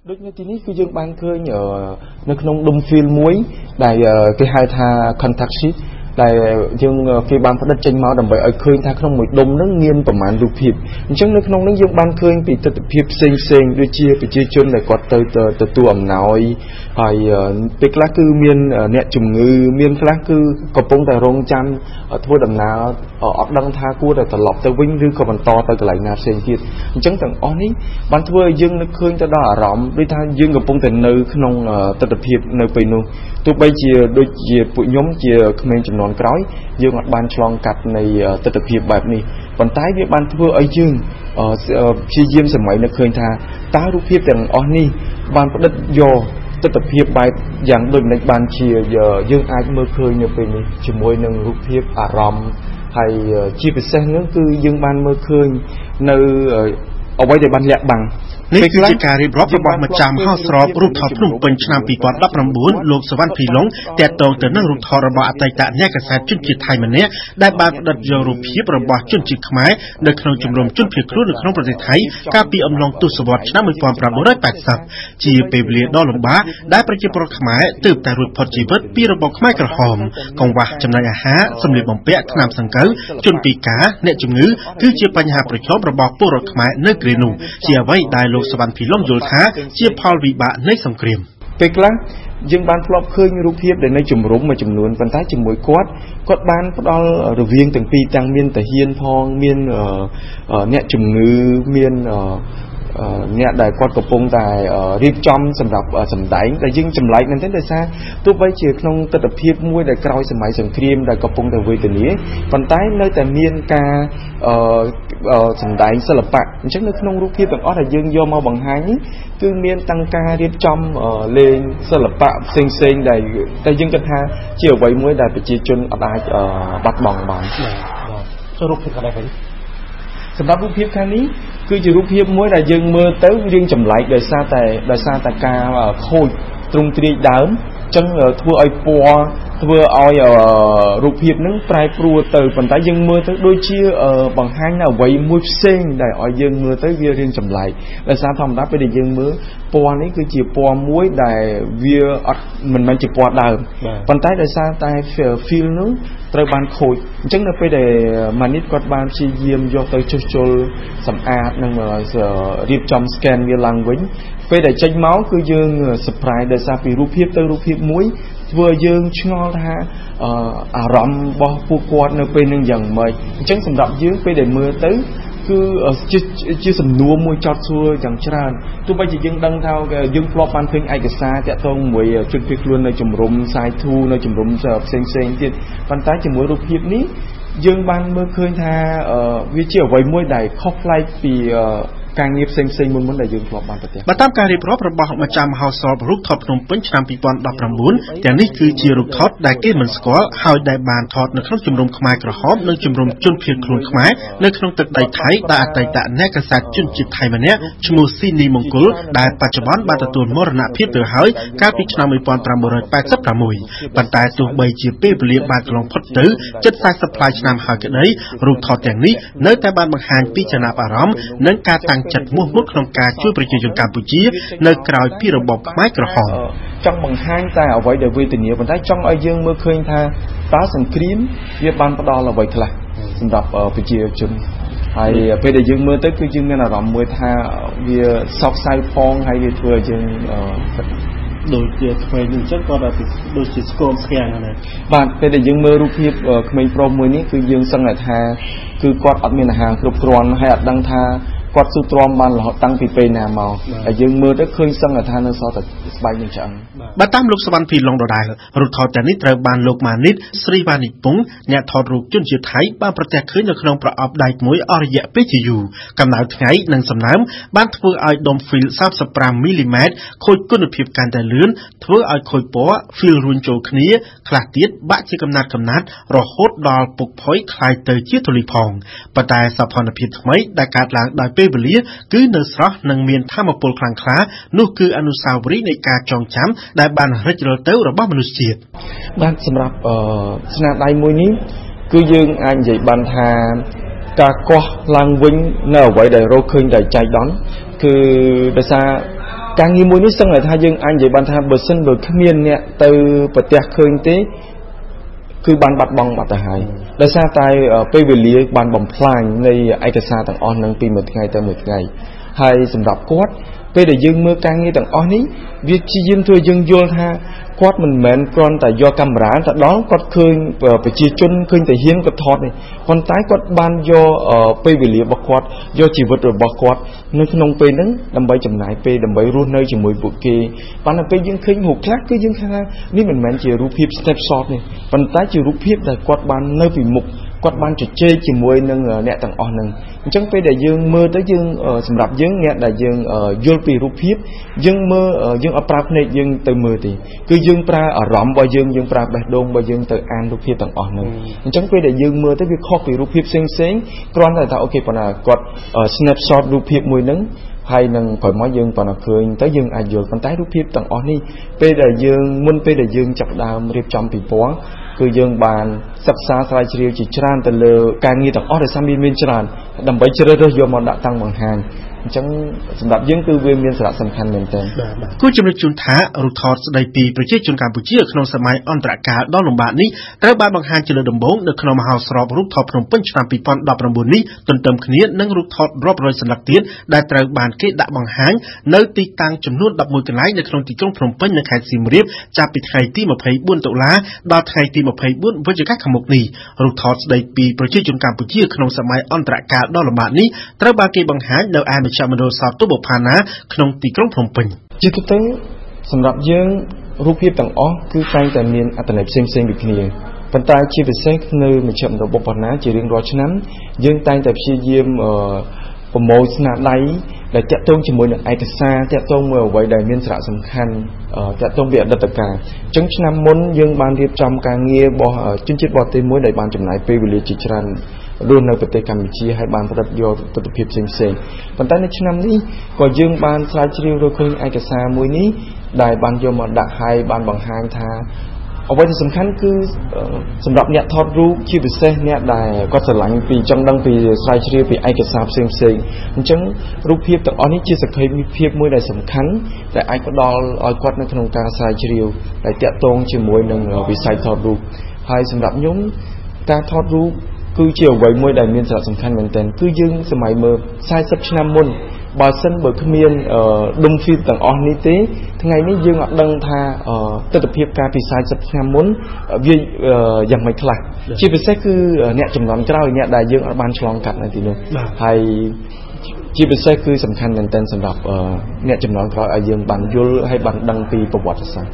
ដូចនៅទីនេះគឺយើងបានឃើញនៅក្នុងដុំ film មួយដែលគេហៅថា contact sheet ដែលយើងគេបានផ្ដិតចេញមកដើម្បីឲ្យឃើញថាក្នុងមួយដុំហ្នឹងមានប្រមាណរូបភាពអញ្ចឹងនៅក្នុងហ្នឹងយើងបានឃើញពីទស្សនវិជ្ជាផ្សេងៗដូចជាប្រជាជនដែលគាត់ទៅទទួលអំណោយហើយពេលខ្លះគឺមានអ្នកជំងឺមានខ្លះគឺកំពុងតែរងចាំធ្វើដំណើរអត់ដឹងថាគួរតែត្រឡប់ទៅវិញឬក៏បន្តទៅកន្លែងណាផ្សេងទៀតអញ្ចឹងទាំងអស់នេះបានធ្វើឲ្យយើងនឹកឃើញទៅដល់អារម្មណ៍ដូចថាយើងកំពុងតែនៅក្នុងទស្សនវិជ្ជានៅពេលនោះទោះបីជាដូចជាពួកខ្ញុំជាក្មេងចំនួនក្រោយយើងអត់បានឆ្លងកាត់នៃទស្សនវិជ្ជាបែបនេះប៉ុន្តែវាបានធ្វើឲ្យយើងព្យាយាមសម័យនឹកឃើញថាតើរូបភាពទាំងអស់នេះបានផ្ដិតយកទស្សនវិជ្ជាបែបយ៉ាងដូចម្តេចបានជាយើងអាចមើលឃើញនៅពេលនេះជាមួយនឹងរូបភាពអារម្មណ៍ហើយជាពិសេសនោះគឺយើងបានមើលឃើញនៅអ្វីដែលបានលាក់បាំងនេះគឺជាការរៀបរាប់របស់ម្ចាស់មហោស្រពរូបថតភ្នំពេញឆ្នាំ2019លោកសវណ្ណភីឡុងតាក់ទងទៅនឹងរូបថតរបស់អតីតអ្នកកាសែតជនជាតិថៃម្នាក់ដែលបានផ្ដិតយករូបភាពរបស់ជនជាតិខ្មែរនៅក្នុងជំរំជនភៀសខ្លួននៅក្នុងប្រទេសថៃកាលពីអំឡុងទសវត្សរ៍ឆ្នាំ1980ជាពេលវេលាដ៏លំបាកដែលប្រជាពលរដ្ឋខ្មែរទើបតែរួចផុតជីវិតពីរបបខ្មែរក្រហមកង្វះចំណីអាហារសម្លៀកបំពាក់ថ្នាំសង្កូវជនពិការអ្នកជំងឺគឺជាបញ្ហាប្រឈមរបស់ពលរដ្ឋខ្មែរនៅគ្រានោះជាអ្វីដែលលោកសវណ្ណភីឡុងយល់ថាជាផលវិបាកនៃសង្គ្រាមពេលខ្លះយើងបានធ្លាប់ឃើញរូបភាពដែលនៅជំរំមួយចំនួនប៉ុន្តែជាមួយគាត់បានផ្ដល់រវាងទាំងពីរទាំងមានតាហ៊ានផងមានអ្នកជំងឺមានអ្នកដែលគាត់កំពុងតែរៀបចំសម្រាប់សម្ដែងដែលយើងចម្លែកមែនទេដោយសារទោះបីជាក្នុងទស្សនវិជ្ជាមួយដែលក្រោយសម័យសង្គ្រាមដែលកំពុងតែវេទនាប៉ុន្តែនៅតែមានការសម្ដែងសិល្បៈអញ្ចឹងនៅក្នុងរូបភាពទាំងអស់ដែលយើងយកមកបង្ហាញនេះគឺមានតាំងការរៀបចំលេងសិល្បៈផ្សេងៗដែលយើងគិតថាជាអ្វីមួយដែលប្រជាជនអាចបាត់បង់បានចូលរូបភាពកន្លែងវិញសម្រាប់រូបភាពខាងនេះគឺជារូបភាពមួយដែលយើងមើលទៅរឿងចម្លែកដោយសារតែការខូចទ្រង់ទ្រាយដើមអញ្ចឹងធ្វើឲ្យពណ៌ធ្វើឲ្យរូបភាពហ្នឹងប្រែប្រួលទៅប៉ុន្តែយើងមើលទៅដូចជាបង្ហាញនៅអ្វីមួយផ្សេងដែលឲ្យយើងមើលទៅវារឿងចម្លែកដោយសារធម្មតាពេលដែលយើងមើលពណ៌នេះគឺជាពណ៌មួយដែលវាអត់មិនមែនជាពណ៌ដើមប៉ុន្តែដោយសារតែ feel នោះត្រូវបានខូចអញ្ចឹងនៅពេលដែលម៉ានីតគាត់បានព្យាយាមយកទៅចុះជុលសម្អាតនិងរៀបចំ scan វាឡើងវិញពេលដែលចេញមកគឺយើង surprise ដោយសារពីរូបភាពទៅរូបភាពមួយធ្វើយើងឆ្ងល់ថាអារម្មណ៍របស់ពួកគាត់នៅពេលនឹងយ៉ាងម៉េចអញ្ចឹងសម្រាប់យើងពេលដែលមើលទៅគឺជាសំណួរមួយចោទសួរយ៉ាងច្រើនទោះបីជាយើងដឹងថាយើងធ្លាប់បានឃើញឯកសារតាក់ទងមួយជនភៀសខ្លួននៅជំរំសាយធូនៅជំរំផ្សេងទៀតប៉ុន្តែជាមួយរូបភាពនេះយើងបានមើលឃើញថាវាជាអ្វីមួយដែលខុសប្លែកពីការងារផ្សេងៗមុនដែលយើងធ្លាប់បានប្រទះបើតាមការរៀបរាប់របស់ម្ចាស់មហោស្រពរូបថតភ្នំពេញឆ្នាំ2019ទាំងនេះគឺជារូបថតដែលគេមិនស្គាល់ហើយដែលបានថតនៅក្នុងជំរំខ្មែរក្រហមនិងជំរំជនភៀសខ្លួនខ្មែរនៅក្នុងទឹកដីថៃដែលអតីតអ្នកកាសែតជនជាតិថៃម្នាក់ឈ្មោះស៊ីនីមង្គលដែលបច្ចុប្បន្នបានទទួលមរណភាពទៅហើយកាលពីឆ្នាំ1986ប៉ុន្តែទោះបីជាពេលវេលាបានកន្លងផុតទៅជិត40ប្លាយឆ្នាំហើយក្តីរូបថតទាំងនេះនៅតែបានបង្ហាញពីចំណាប់អារម្មណ៍និងការតាំងចិត្តមោះមុតក្នុងការជួយប្រជាជនកម្ពុជានៅក្រៅពីរបបខ្មែរក្រហមចង់បង្ហាញតែអ្វីដែលវេទនាប៉ុន្តែចង់ឲ្យយើងមើលឃើញថាតើសង្គ្រាមវាបានផ្ដល់អ្វីខ្លះសម្រាប់ប្រជាជនហើយពេលដែលយើងមើលទៅគឺយើងមានអារម្មណ៍មួយថាវាសោកសៅផងហើយវាធ្វើឲ្យយើងដូចជាក្មេងអញ្ចឹងក៏ដូចជាស្គមស្គាំងហ្នឹងបាទពេលដែលយើងមើលរូបភាពក្មេងប្រុសមួយនេះគឺយើងសឹងថាគឺគាត់អត់មានអាហារគ្រប់គ្រាន់ហើយអត់ដឹងថាគាត់ស៊ូទ្រាំបានរហូតតាំងពីពេលណាមកហើយយើងមើលទៅឃើញសឹងថានៅសល់តែស្បែកនឹងឆ្អឹងបើតាមលោកសវណ្ណភីឡុងដដែលរូបថតទាំងនេះត្រូវបានលោកម៉ានីតស្រីវ៉ានីពងអ្នកថតរូបជនជាតិថៃបានប្រទះឃើញនៅក្នុងប្រអប់ដែកមួយអស់រយៈពេលជាយូរកម្ដៅថ្ងៃនិងសំណើមបានធ្វើឲ្យដុំ film 35 mm ខូចគុណភាពកាន់តែលឿនធ្វើឲ្យខូចពណ៌ film រួញចូលគ្នាខ្លះទៀតបាក់ជាកំណាត់រហូតដល់ពុកផុយคล้ายទៅជាធូលីផងប៉ុន្តែសោភ័ណភាពថ្មីដែលកើតឡើងដោយពេលវេលាគឺនៅស្រស់និងមានថាមពលខ្លាំងក្លានោះគឺអនុស្សាវរីយ៍នៃការចងចាំដែលបានរិចរលទៅរបស់មនុស្សជាតិបាទសម្រាប់ស្នាដៃមួយនេះគឺយើងអាចនិយាយបានថាការកោះឡើងវិញនៅអ្វីដែលរកឃើញដែលចៃដន្យគឺដោយសារការងារមួយនេះសឹងតែថាយើងអាចនិយាយបានថាបើសិនបើគ្មានអ្នកទៅប្រទះឃើញទេគឺបានបាត់បង់បាត់ទៅហើយដោយសារតែពេលវេលាបានបំផ្លាញនៃឯកសារទាំងអស់នឹងពីមួយថ្ងៃទៅមួយថ្ងៃហើយសម្រាប់គាត់ពេលដែលយើងមើលការងារទាំងអស់នេះវាជាយាមធ្វើយើងយល់ថាគាត់មិនមែនគ្រាន់តែយកកាមេរ៉ាទៅដល់គាត់ឃើញប្រជាជនឃើញតែហ៊ានគាត់ថតនេះប៉ុន្តែគាត់បានយកពេលវេលារបស់គាត់យកជីវិតរបស់គាត់នៅក្នុងពេលហ្នឹងដើម្បីចំណាយពេលដើម្បីរស់នៅជាមួយពួកគេប៉ុន្តែពេលយើងឃើញរូបខ្លះគឺយើងថានេះមិនមែនជារូបភាព snapshot នេះប៉ុន្តែជារូបភាពដែលគាត់បាននៅពីមុខគាត់បានជជែកជាមួយនឹងអ្នកទាំងអស់ហ្នឹងអញ្ចឹងពេលដែលយើងមើលទៅយើងសម្រាប់យើងអ្នកដែលយើងយល់ពីរូបភាពយើងមើលយើងអត់ប្រើភ្នែកយើងទៅមើលទេគឺយើងប្រើអារម្មណ៍របស់យើងប្រើបេះដូងរបស់យើងទៅអានរូបភាពទាំងអស់ហ្នឹងអញ្ចឹងពេលដែលយើងមើលទៅវាខុសពីរូបភាពផ្សេងគ្រាន់តែថាអូខេប៉ុន្តែគាត់ snapshot រូបភាពមួយហ្នឹងហើយនឹងព្រមមកយើងប៉ុណ្ណឹងឃើញទៅយើងអាចយល់ប៉ុន្តែរូបភាពទាំងអស់នេះពេលដែលយើងមុនពេលដែលយើងចាប់ដើមរៀបចំពិព័រណ៍គឺយើងបានសិក្សាស្រាវជ្រាវជាច្រើនទៅលើការងារទាំងអស់ដែលសាមមានច្រើនដើម្បីជ្រើសរើសយកមកដាក់តាំងបង្ហាញអញ្ចឹងសម្រាប់យើងគឺវាមានសារៈសំខាន់មែនទែនគូជំរាបជូនថារូបថតស្ដីពីប្រជាជនកម្ពុជាក្នុងសម័យអន្តរកាលដ៏លំបាកនេះត្រូវបានបង្ហាញជាលើកដំបូងនៅក្នុងមហោស្រពរូបថតភ្នំពេញឆ្នាំ2019នេះទន្ទឹមគ្នានឹងរូបថតរាប់រយសន្លឹកទៀតដែលត្រូវបានគេដាក់បង្ហាញនៅទីតាំងចំនួន11កន្លែងនៅក្នុងទីក្រុងភ្នំពេញនិងខេត្តសៀមរាបចាប់ពីថ្ងៃទី24តុលាដល់ថ្ងៃទី24វិច្ឆិកាខាងមុខនេះរូបថតស្ដីពីប្រជាជនកម្ពុជាក្នុងសម័យអន្តរកាលដ៏លំបាកនេះត្រូវបានគេបង្ហាញនៅឯមជ្ឈមណ្ឌលសោតុបផាណាក្នុងទីក្រុងភ្នំពេញជាទូទៅសម្រាប់យើងរូបភាពទាំងអស់គឺតែងតែមានអត្ថន័យផ្សេងៗពីគ្នាប៉ុន្តែជាពិសេសនៅមជ្ឈមណ្ឌលបុព្វបណ្ណាជារៀងរាល់ឆ្នាំយើងតែងតែព្យាយាមប្រមូលស្នាដៃដែលតាក់ទងជាមួយនឹងឯកសារតាក់ទងមួយអ្វីដែលមានសារៈសំខាន់តាក់ទងពីអតីតកាលអញ្ចឹងឆ្នាំមុនយើងបានរៀបចំការងាររបស់ជនជាតិបរទេសមួយដែលបានចំណាយពេលវេលាជាច្រើនរស់នៅប្រទេសកម្ពុជាហើយបានផលិតយកទស្សនវិជ្ជាផ្សេងៗប៉ុន្តែនៅឆ្នាំនេះក៏យើងបានស្រាវជ្រាវរកឃើញឯកសារមួយនេះដែលបានយកមកដាក់ឲ្យបានបង្ហាញថាអ្វីដែលសំខាន់គឺសម្រាប់អ្នកថតរូបជាពិសេសអ្នកដែលគាត់ស្រឡាញ់ពីចង់ដឹងពីស្រាវជ្រាវពីឯកសារផ្សេងៗអញ្ចឹងរូបភាពទាំងអស់នេះជាសក្ខីភាពមួយដែលសំខាន់ដែលអាចផ្ដល់ឲ្យគាត់នៅក្នុងការស្រាវជ្រាវដែលតាក់ទងជាមួយនឹងវិស័យថតរូបហើយសម្រាប់ខ្ញុំការថតរូបគឺជាអ្វីមួយដែលមានសារៈសំខាន់មែនទែនគឺយើងសម័យមើល40ឆ្នាំមុនបើសិនបើគ្មានដុំហ្វីលទាំងអស់នេះទេថ្ងៃនេះយើងអត់ដឹងថាទស្សនវិជ្ជាការពី40ឆ្នាំមុនវាយ៉ាងម៉េចខ្លះជាពិសេសគឺអ្នកចំនួនក្រោយអ្នកដែលយើងអត់បានឆ្លងកាត់នៅទីនោះហើយជាពិសេសគឺសំខាន់មែនទែនសម្រាប់អ្នកចំនួនក្រោយឲ្យយើងបានយល់ហើយបានដឹងពីប្រវត្តិសាស្ត្រ